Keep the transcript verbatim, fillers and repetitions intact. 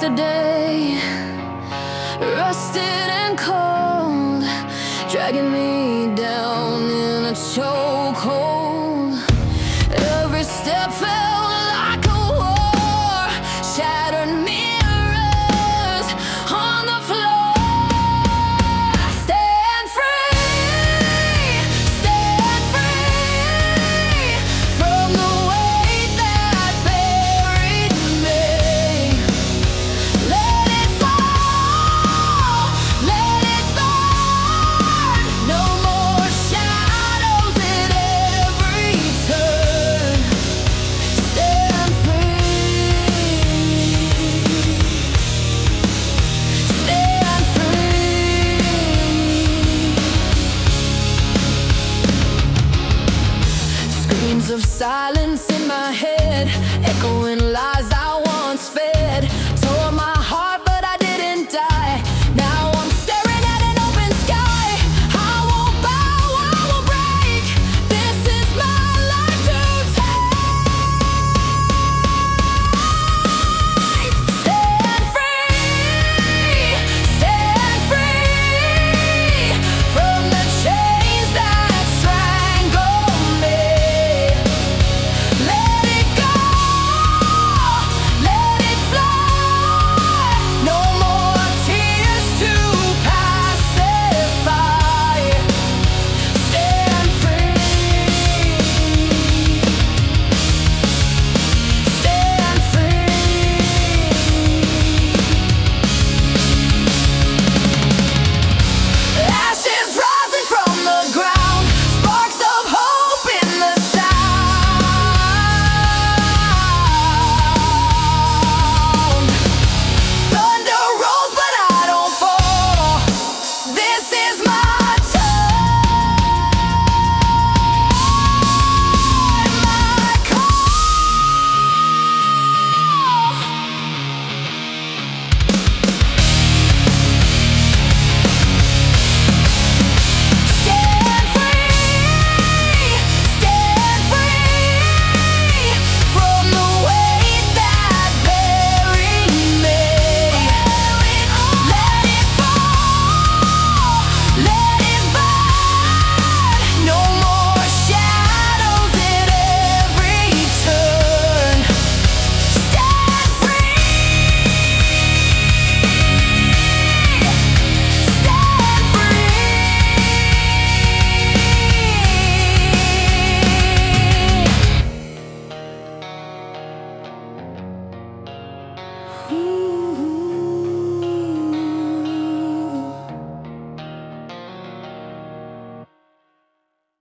yesterday, rusted and cold, dragging me down in a chokehold. Every step felt like a war, shattered mirrors on the floor. Stand free, stand free from the weight that buried me. Let it fall, let it burn. No more shadows at every turn. Stand free, stand free. Screams of silence